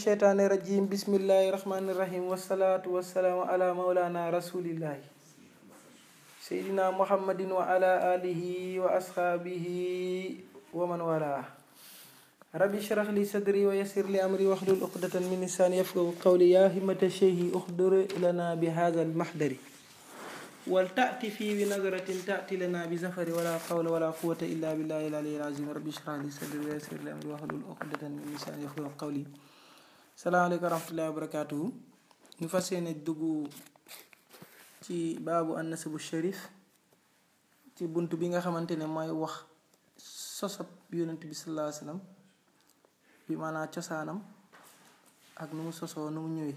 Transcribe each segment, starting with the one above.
الشيطان الرجيم بسم الله الرحمن الرحيم والصلاة والسلام على مولانا رسول الله سيدنا محمد وعلى آله وأصحابه ومن والاه ربي اشرح لي صدري ويسر لي أمري واحلل عقدة من لساني يفقهوا قولي يا همة الشيخ احضر لنا بهذا المحضر ولتأتي في بنظرة تأتي لنا بزفر ولا حول ولا قوة إلا بالله العلي العظيم ربي اشرح لي صدري ويسر لي أمري واحلل عقدة من لساني يفقهوا قولي. salaamaaleykum wa rahmatullahi wa barakaatuhu. ñu fas yéene dugg ci baabu an-nasabu sharif ci bunt bi nga xamante ne mooy wax sosab yonent bi sallallahu alayhi wa sallam bi maanaam cosaanam ak nu mu sosoo nu mu ñëwee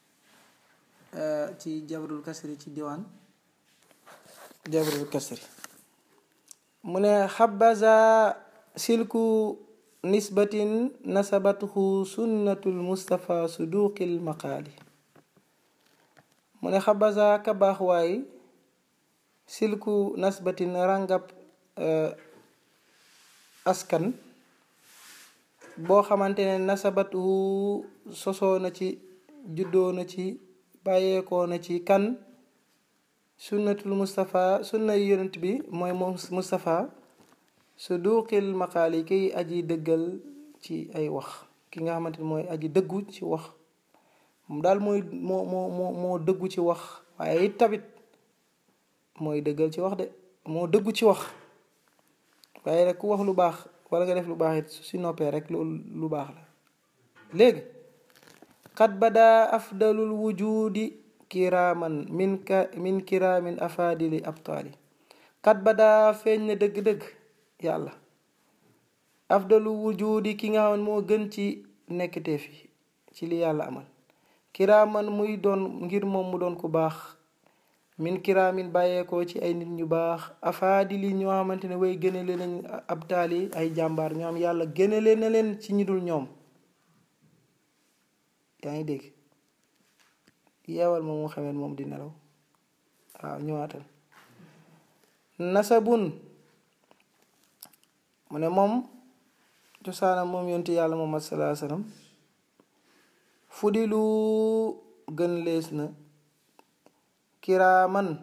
ci jabrul kasri ci diwaan jabrul kasri mu ne xabaza silku nisbatin nasabathu sunnatul mustafa suduqil maqaali mu ne xabaza ka baax waay silku nasbatin ràngab askan boo xamante ne nasabathu sosoo na ci juddoo na ci bàyyeekoo na ci kan sunnatul mustafa sunna yonent bi mooy mustafa suduqil maqaali kiy aji dëggal ci ay wax ki nga xamante ne mooy aji dëggu ci wax moom daal moo dëggu ci wax waaye it tamit mooy dëggal ci wax de moo dëggu ci wax waaye rek ku wax lu baax wala nga def lu baax it su si noppee rek loolu lu baax la. léegi xat bada afdalul wujudi kiraaman min kiraamin afaadili abtaali xat bada feeñ na dëgg-dëgg yàlla afdalu wujudi ki nga xam moo gën ci nekkteef yi ci li yàlla amal kiraaman muy doon ngir moom mu doon ku baax min kiraamin bàyyeekoo ci ay nit ñu baax afaadili ñoo xamante ne way gënale nañ ab taali ay jàmbaar ñoo am yàlla gënale na leen ci ñi dul ñoom. yaa ngi dégg yeewal moom mu xamee moom di nelaw waaw ñëwaatal nasabun mu ne moom cosaanam moom yonti yàlla Muhammad sallallahu alayhi wasallam fudilu gën lees na kiraaman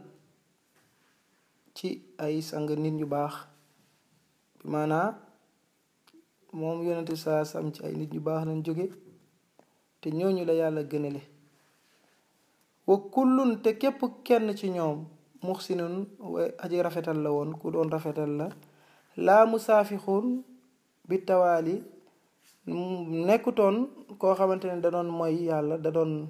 ci ay sang nit ñu baax bi maanaa moom yonenti saa sam ci ay nit ñu baax lañ jóge te ñooñu la yàlla gënale wa kullun te képp kenn ci ñoom muxsinun aji rafetal la woon ku doon rafetal la laa musaafixuun bi tawaali nekkutoon koo xamante ne da doon mooy yàlla da doon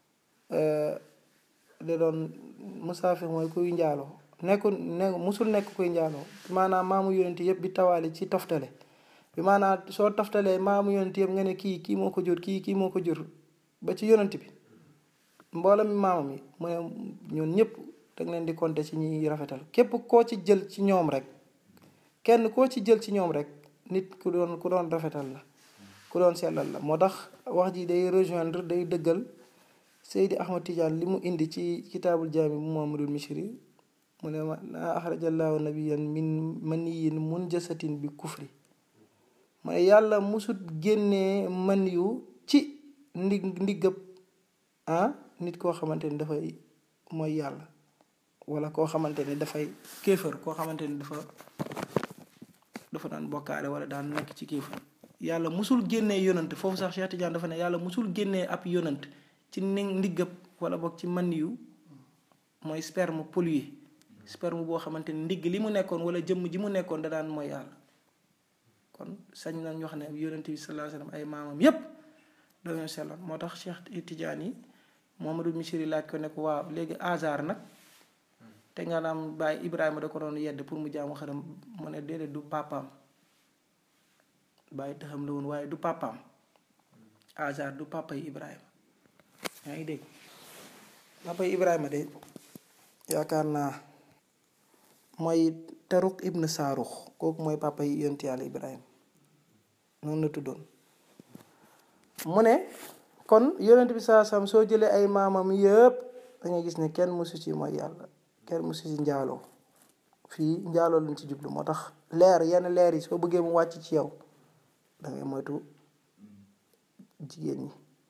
musaafix mooy kuy njaaloo musul nekk kuy njaaloo maanaam maamu yonent yëpp bi tawaali ci toftale bi maanaam soo toftalee maamu yonent yëpp nga ne kii moo ko jur kii moo ko jur ba ci yonent bi mboolem maamam yi mu ne ñun ñëpp danga leen di compter ci ñuy rafetal képp koo ci jël ci ñoom rek kenn koo ci jël ci ñoom rek nit ku doon rafetal la ku doon sellal la moo tax wax ji day rejoindre day dëggal Seydi Ahmad Tidiane li mu indi ci kitaabul jaami bu Muhammadul Mishri mu ne la axrajallaahu nabiyyan min maniyyin munjasatin bi kufri mu ne yàlla musut génnee man yu ci ndiggëb nit koo xamante ni dafay mooy yàlla wala koo xamante ne dafay kéefër koo xamante ni dafa daan bokkaale wala daan nekk ci kéefër yàlla musul génnee yonant foofu sax Cheikh Tidiane dafa ne yàlla musul génnee ab yonant ci ndiggëb wala boog ci man yu mooy sperme pollué sperme boo xamante ni ndigg li mu nekkoon wala jëmm ji mu nekkoon da daan mooy yàlla kon sañ nañ wax ne yonent bi sallallahu alayhi wasallam ay maamam yépp dañoo selloon moo tax Cheikh Tidiane yi Muhammadul Mishri laaj ko ne ko waaw léegi hasard nag te nga naam bàyyi Ibrahima da ko doon yedd pour mu jaamu xaram mu ne déedéet du papaam bàyyi taxam la woon waaye du papaam hasard du papa yi Ibrahima yaa ngi dégg papa yi Ibrahima de yaakaar naa mooy Taruq ibn Saarux kooku mooy papa yi yonent yàlla Ibrahima noonu la tuddoon mu ne kon yonent bi saa sam soo jëlee ay maamam yëpp da ngay gis ne kenn musu ci mooy yàlla kenn musu ci njaaloo fii njaaloo lañ ci jublu moo tax yenn leer yi soo bëggee mu wàcc ci yow da ngay moytu jigéen ñi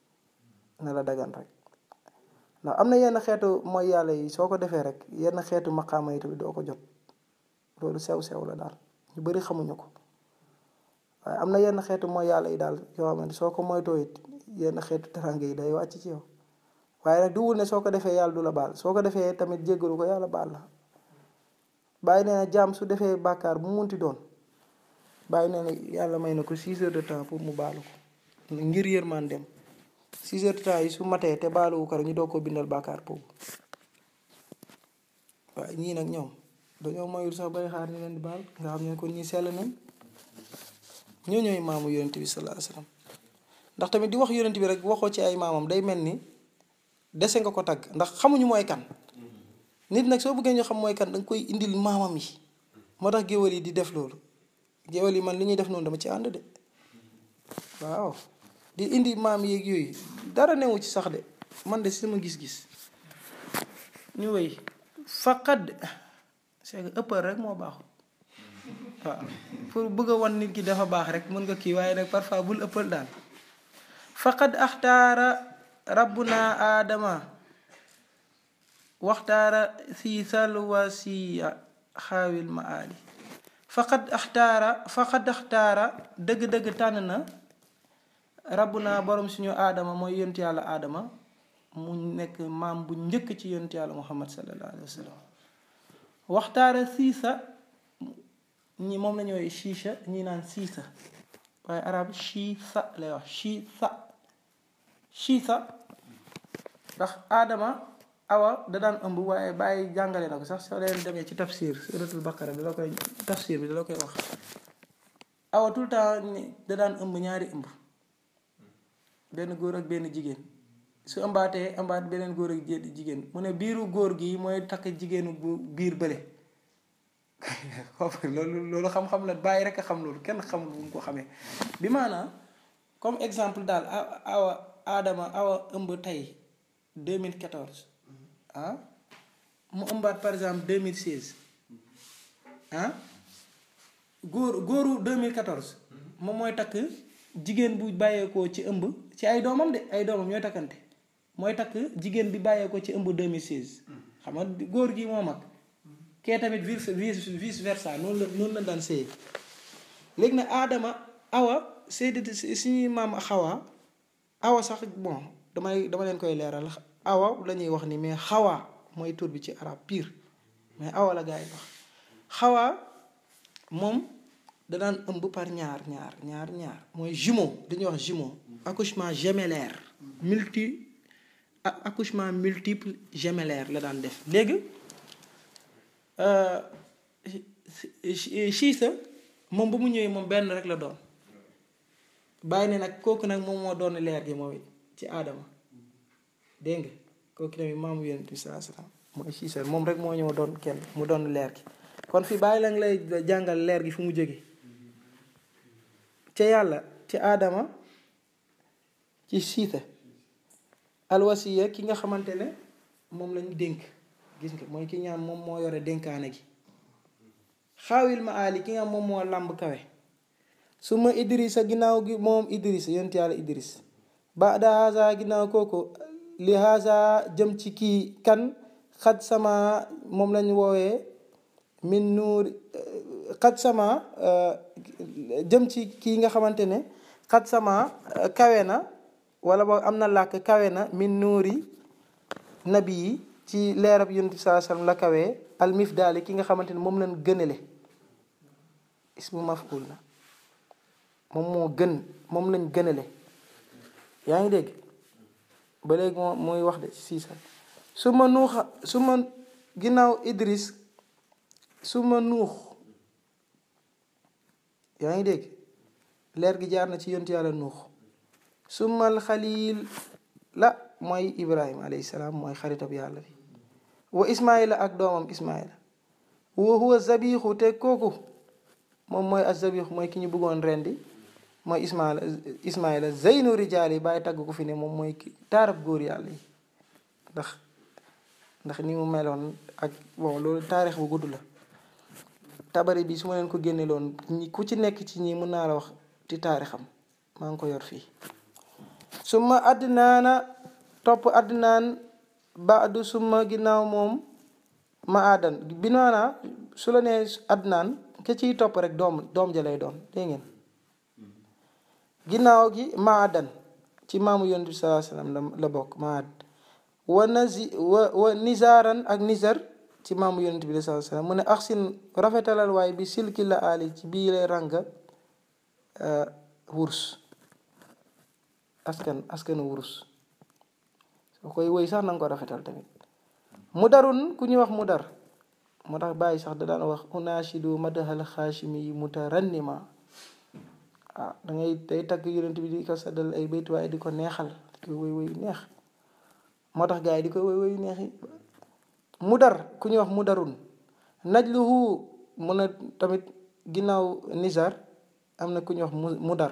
na la dagan rek. ndax am na yenn xeetu mooy yàlla yi soo ko defee rek yenn xeetu maqaama yi tamit doo ko jot loolu sew la daal ñu bari xamuñu ko waaye am na yenn xeetu mooy yàlla yi daal yoo xam ne soo ko moytoo it yenn xeetu teranga yi day wàcc ci yow waaye nag duwul ne soo ko defee yàlla du la baal soo ko defee tamit jéggalu ko yàlla baal la. bàyyi nee na jaam su defee bàkkaar bu munti doon bàyyi nee na yàlla may na ko 6 heures de temps pour mu baalu ko ngir yërmandeem 6 heures de temps yi su matee te baaluwu ko rek ñu doog ko bindal bàkkaar boobu. waaye ñii nag ñoom dañoo mayul sax bay xaar ñu leen di baal nga xam ne kon ñi sell nañ ñoo ñooy maamu yonent bi sallallahu alayhi wasallam. ndax tamit di wax yonent bi rek waxoo ci ay maamam day mel ni dese nga ko tagg ndax xamuñu mooy kan. nit nag soo bëggee ñu xam mooy kan danga koy indil maamam yi moo tax géwél yi di def loolu géwél yi man li ñuy def noonu dama ci ànd de waaw di indi maam yeeg yooyu dara newu ci sax de man de sama gis-gis ñu wéy faqad c'est que ëppal rek moo baaxul waaw pour bëgg a wan nit ki dafa baax rek mën nga kii waaye nag parfois bul ëppal daal. faqad axtaara rabbuna aadama waxtaara si salwa si xaawil maali faqad axtaara dëgg-dëgg tànn na rabbuna borom suñu aadama mooy yonent yàlla aadama mu nekk maam bu njëkk ci yonent yàlla muhammad sallallahu alayhi wa sallam. waxtaara siisa ñi moom la ñooy chicha ñi naan siisa waaye arab chiisa lay wax chiisa ndax aadama awa da daan ëmb waaye bàyyi jàngale na ko sax soo leen demee ci tafsir suratul baqara da la koy tafsir bi da la koy wax awa tout le temps da daan ëmb ñaari ëmb benn góor ak benn jigéen su ëmbaat beneen góor ak jigéen mu ne biiru góor gi mooy takk jigéenu biir bële loolu xam-xam la bàyyi rek a xam loolu kenn xamul bu mu ko xamee bi maanaam comme exemple daal awa ëmb tey 2014 mu ëmbaat par exemple 2016 góoru 2014 moom mooy takk jigéen bu bàyyeekoo ci ëmb ci ay doomam de ay doomam ñooy takkante mooy takk jigéen bi bàyyeekoo ci ëmb 2016 xam nga góor gi moo mag kee tamit vice versa noonu la daan sëy léegi nag aadama awa séydati suñuy maam xawa awa sax bon dama leen koy leeral awa la ñuy wax ni mais xawa mooy tur bi ci arab pire mais awa la gaa yi wax xawa moom da daan ëmb par ñaar mooy jumeau dañuy wax jumeau accouchement gémellaire accouchement multiple gémellaire la daan def léegi Siisa moom ba mu ñëwee moom benn rek la doon bàyyi ne nag kooku nag moom moo doon leer gi moom it ci aadama dégg nga kooku tamit maamu yonent bi sallallahu alayhi wasallam mooy Siisa moom rek moo ñëw doon kenn mu doon leer gi kon fii bàyyi la nga lay jàngal leer gi fu mu jóge ca yàlla ci aadama ci Siisa alwasiya ki nga xamante ne moom lañu dénk gis nga mooy ki ñaan moom moo yore dénkaane gi xaawil ma aali ki nga moom moo làmb kawe su ma idrisa ginnaaw gi moom idrisa yonent yàlla idris baada haza ginnaaw kooku li haza jëm ci kii kan xat sama moom lañu woowee min nuur xat sama jëm ci kii nga xamante ne xat sama kawe na wala boog am na làkk kawe na min nuuri nabi yi ci leerab yonent bi sallallahu alayhi wasallam la kawee almifdaali ki nga xamante ne moom lañ gënale ismu maf'ul la moom lañ gënale yaa ngi dégg ba léegi mooy wax de siisa su ma ginnaaw idris su ma nuux yaa ngi dégg leer gi jaar na ci yonent yàlla nuux sumal xalil la mooy ibrahima alayhi salaam mooy xaritab yàlla bi wa ismaila ak doomam ismaila wa huwa zabixu te kooku moom mooy azabixu mooy ki ñu bëggoon rendi mooy ismaila zeynu rijaal yi bàyyi tagg ko fi ne moom mooy ki taarab góor yàlla yi ndax ni mu meloon ak bon loolu taarix bu gudd la tabari bi su ma leen ko génneloon ku ci nekk ci ñi mën naa la wax ci taarixam maa ngi ko yor fii suma adnaana topp adnaan baadu summa ginnaaw moom ma adan bi noona su la nee adnaan ke ciy topp rek doom ja lay doon dégg ngeen ginnaaw gi ma adan ci maamu yonent bi sallallahu alayhi wasallam la bokk ma ad wa nizaaran ak nizar ci maamu yonent bi sallallahu alayhi wasallam mu ne axsin rafetalal waaye bi silki la ali ci bii lay ranga wurus askanu wurus soo koy woy sax nanga ko rafetal tamit mudarun ku ñuy wax mudar moo tax bàyyi sax da daan wax unashidu madahal xaashimi mutarannima dangay day tagg yonent bi di ko saddal ay bayt waaye di ko neexal di ko woy woy neex moo tax gars yi di ko woy woy neex yi mudar ku ñuy wax mudarun najluhu mu ne tamit ginnaaw nizar am na ku ñuy wax mudar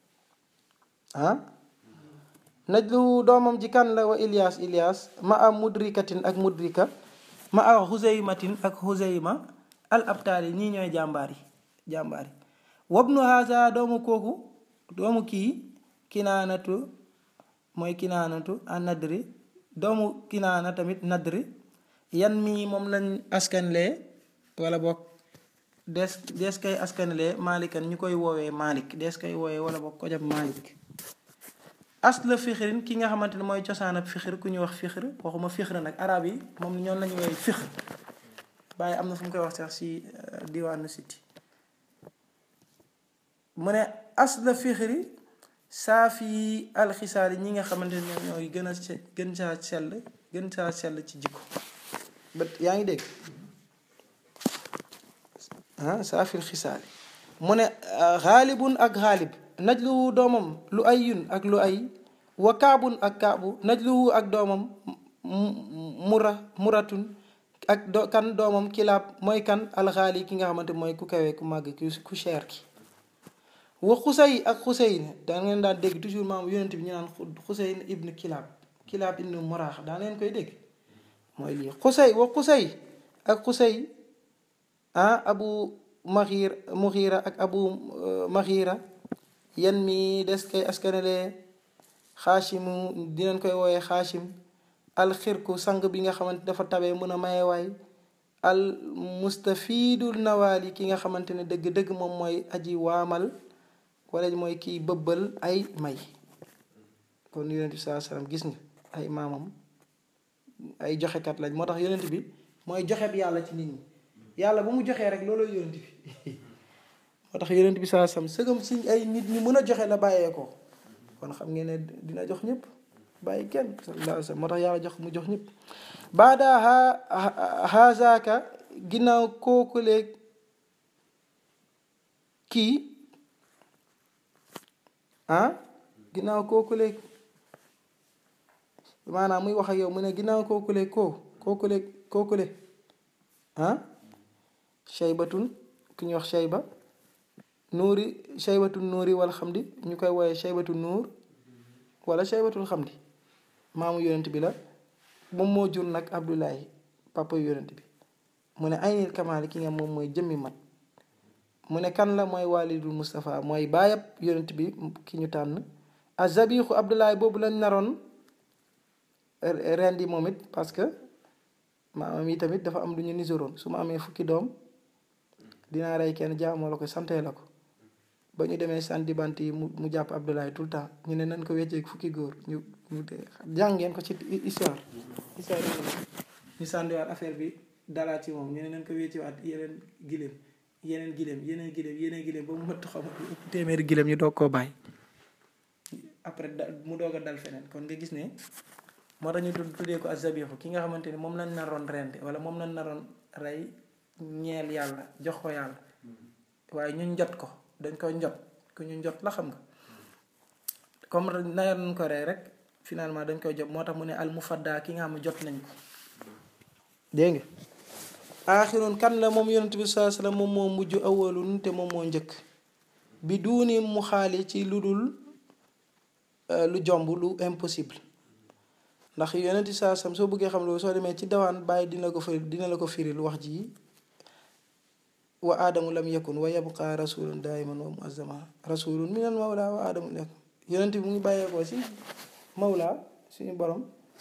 najluhu doomam ji kan la wa Ilyas ma a mudrikatin ak mudrika ma a xuseymatin ak xuseyma al abtaali ñii ñooy jàmbaar yi wabnu haza doomu kooku doomu kii kinaanatu mooy kinaanatu a nadri doomu kinaana tamit nadri yan mii moom lañ askanlee wala bokk des kay askanlee malikan ñu koy woowee malik des kay woowee wala bokk ko jab malik asla fixrin ki nga xamante ne mooy cosaan ak fixir ku ñuy wax fixir waxuma fixir nag arab yi moom ñoom lañu woowee fixir bàyyi am na fu mu koy wax sax si diwaanu siti mu ne asla fixri saafi alxisaali ñi nga xamante ne ñooy gën saa sell ci jikko ba yaa ngi dégg saafil xisaali mu ne xaalibun ak xaalib najluwu doomam lu ayun ak lu ay wa kaabun ak kaabu najluwu ak doomam muratun ak kan doomam kilaab mooy kan alxaali ki nga xamante mooy ku kawee ku màgg ku cher ki wa xusay ak xusayn da ngeen daan dégg toujours maam yonent bi ñu naan xusayn ibnu kilaab ibnu muraax daa ngeen koy dégg mooy lii wa xusay ak xusay abu muxiira ak abu muxiira yan mi des kay askanale xaashimu dinañ koy wooyee xaashim alxirku sang bi nga xamante dafa tabee mën a maye waay al mustafidul nawaali ki nga xamante ne dëgg-dëgg moom mooy aji waamal wala mooy kiy bëbbal ay may kon yonent bi sallallahu alayhi wasallam gis nga ay maamam ay joxekat lañ moo tax yonent bi mooy joxe bi yàlla ci nit ñi yàlla bu mu joxee rek looloo yonent bi moo tax yonent bi sallallahu alayhi wasallam sëgam si ay nit ñu mën a joxe la bàyyee ko kon xam ngeen ne dina jox ñëpp bàyyi kenn sallallahu alayhi wasallam moo tax yàlla jox mu jox ñëpp baada haazaka ginnaaw kooku léeg kii ginnaaw kooku léeg maanaam muy wax ak yow mu ne ginnaaw kooku léeg shaybatun ku ñuy wax shayba shaybatun nuuri wala xamdi ñu koy wooye shaybatu nuur wala shaybatul xamdi maamu yonent bi la moom moo jur nag Abdullahi papa yonent bi mu ne aynil kamaali ki nga moom mooy jëmmi mat mu ne kan la mooy walidul Mustafa mooy baayab yonent bi ki ñu tànn azabixu Abdullahi boobu lañ naroon rendi moom it parce que maamam yi tamit dafa am lu ñu nisoroon su ma amee fukki doom dinaa rey kenn jaamoo la ko santee la ko ba ñu demee sànni bant yi mu jàpp Abdoulaye tout le temps ñu ne nañ ko weccee fukki góor ñu jàngeen ko ci histoire ñu sànniwaat affaire bi dalaat ci moom ñu ne nañ ko weccewaat yeneen gileem ba mu mëtt xam téeméeri gileem ñu doog koo bàyyi après mu doog a dal feneen kon nga gis ne moo tax ñu tuddee ko azabixu ki nga xamante ne moom lañ naroon rende wala moom lañ naroon rey ñeel yàlla jox ko yàlla waaye ñu njot ko dañ koy njot ku ñu njot la xam nga comme nayoon nañ ko rey rek finalement dañ koy jot moo tax mu ne al mufadda ki nga xam ne jot nañ ko dégg nga aaxirun kan la moom yonent bi sallallahu alayhi wasallam moom moo mujj awalun te moom moo njëkk bi duuni mu xaali ci lu dul lu jomb lu impossible ndax yonent bi sallallahu alayhi wasallam soo bëggee xam loolu soo demee ci dawaan bàyyi dina la ko firil wax ji wa aadamu lam yakun wa yabqa rasulun daiman wa muazzama rasulun minal mawla wa aadamu yakun yonent bi mu ngi bàyyeekoo si mawla suñu borom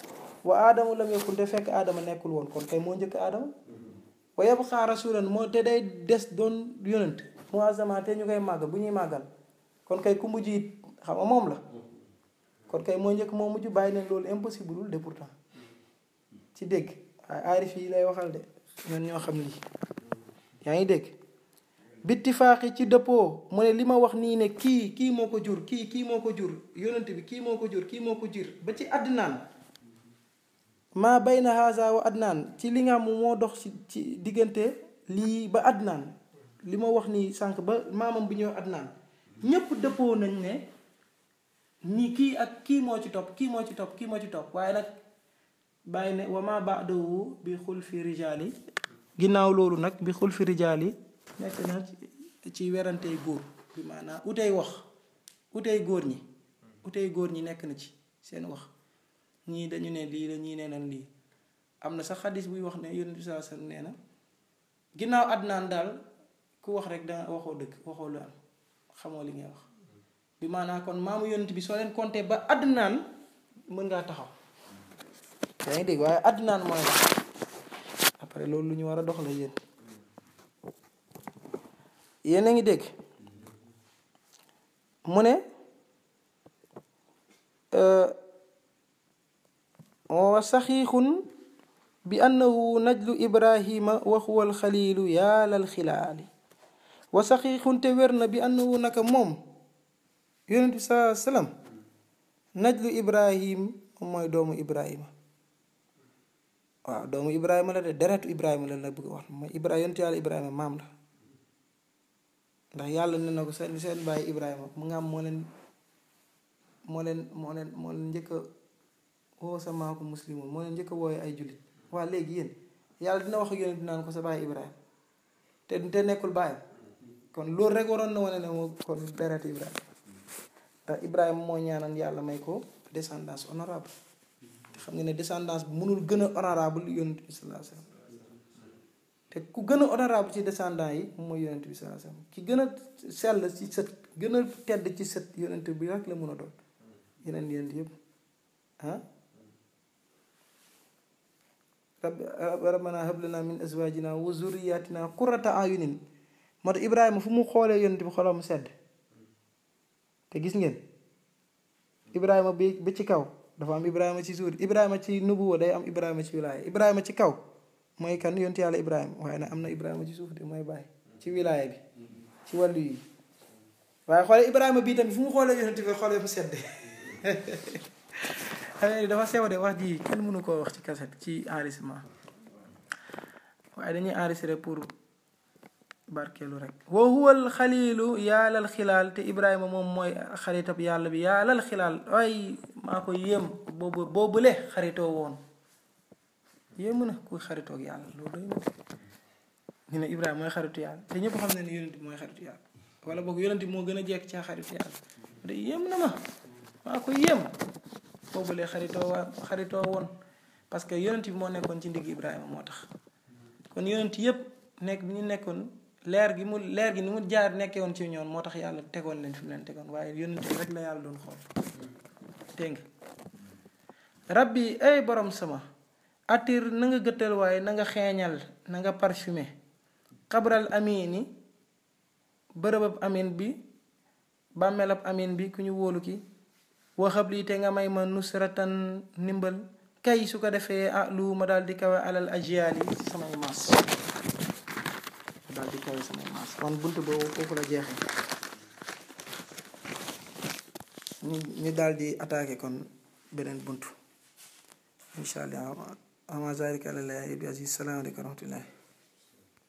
wa aadamu lam yakun te fekk aadama nekkul woon kon kay moo njëkk aadama wa yabqa rasulan moo te day des doon yonent muazama te ñu koy màggal bu ñuy màggal kon kay ku mujj it xam nga moom la kon kay moo njëkk moo mujj bàyyi leen loolu impossible wul de pourtant ci dégg waaye aarif yi lay waxal de ñoon ñoo xam lii yaa ngi dégg bittifaaqi ci dëppoo mu ne li ma wax nii ne kii moo ko jur kii moo ko jur yonent bi kii moo ko jur kii moo ko jur ba ci Adnaan maa bayna haza wa Adnaan ci li nga xam moo dox ci diggante lii ba Adnaan li ma wax nii sànq ba maamam bi ñëw Adnaan ñépp dëppoo nañ ne nii kii ak kii moo ci topp kii moo ci topp kii moo ci topp waaye nag bàyyi ne wa ma ba'dahu bi xulfi rijaali ginnaaw loolu nag bi xulfi rijaali nekk na ci werantey góor bi maanaam utey wax utey góor ñi nekk na ci seen wax ñii dañu ne lii la ñii nee nañ lii am na sax xadis buy wax ne yonent bi sallallahu alayhi wasallam nee na ginnaaw Adnaan daal ku wax rek danga waxoo dëgg waxoo lu am xamoo li ngay wax bi maanaam kon maamu yonent bi soo leen compté ba Adnaan mën ngaa taxaw yaa ngi dégg waaye Adnaan mooy wax après loolu lu ñu war a dox la yéen a ngi dégg mu ne wa saxiixun bi annahu najlu ibrahima wa huwa alxalilu yaalal xilaali wa saxiixun te wér na bi annahu naka moom yonent bi sallallahu alayhi wa sallam najlu ibrahim moom mooy doomu ibrahima waaw doomu ibrahima la de deretu ibrahima la bëgg wax mooy yonent yàlla ibrahima maam la ndax yàlla ne na ko seen bàyyi ibrahima mu nga am moo leen njëkk a woo sa maaku muslimoon moo leen njëkk a wooye ay jullit waa léegi yéen yàlla dina wax ak yonent naan ko sa bàyyi ibrahima te nekkul bàyyam kon loolu rek waroon na wane ne moo kon deret ibrahima ndax ibrahima moo ñaanal yàlla may ko descendance honorable te xam nga ne descendance bi mënul gën a honorable yonent bi sallallahu alayhi wasallam te ku gën a honorable ci descendant yi mooy yonent bi sallallahu alayhi wasallam ki gën a sell ci sët gën a tedd ci sët yonent bi rek la mën a doon yeneen yonent yëpp rabbana hab lana min azwajina wa zurriyatina qurrata ayunin moo tax ibrahima fu mu xoolee yonent bi xolam sedd te gis ngeen ibrahima bi ba ci kaw dafa am ibrahima ci suuf ibrahima ci nubuwa day am ibrahima ci wilaaya ibrahima ci kaw mooy kan yonent yàlla ibrahima waaye nag am na ibrahima ci suuf de mooy bàyyi ci wilaaya bi ci wàllu yi waaye xoolee ibrahima bii tamit fu mu xoolee yonent bi xoolee mu sedd dafa sew de wax ji kenn mënu koo wax ci kaset ci enregistrement waaye dañuy enregistrer pour barkeelu rek wa huwal xalilu yaalal xilaal te ibrahima moom mooy xaritab yàlla bi yaalal xilaal ay maa ko yéem boobule xaritoo woon yéemu na kuy xaritoog yàlla loolu doy na ñu ne ibrahima mooy xaritu yàlla te ñëpp xam ne ne yonent bi mooy xaritu yàlla wala boog yonent bi moo gën a jekk ci xaritu yàlla de yéem na ma maa ko yéem boobule xaritoo woon parce que yonent bi moo nekkoon ci ndigg ibrahima moo tax kon yonent yëpp nekk bi ñu nekkoon leer gi ni mu jaar nekkee woon ci ñoom moo tax yàlla tegoon leen fi mu leen tegoon waaye yonent bi rek la yàlla doon xool dégg nga rabbi ay borom sama attir na nga gëttal waaye na nga xeeñal na nga parfumé xabral amini bërëbab amin bi bàmmeelab amin bi ku ñu wóolu ki waxab lii te nga may ma nusratan ndimbal kay su ko defee lu ma daal di kawe alal ajiyaal yi ci samay maas daal di kawe samay maas kon bunt boobu foofu la jeexee ñu daal di attaqué kon beneen bunt insha allah ama zalika àlallah bi aziz salaamaaleykum wa rahmatullah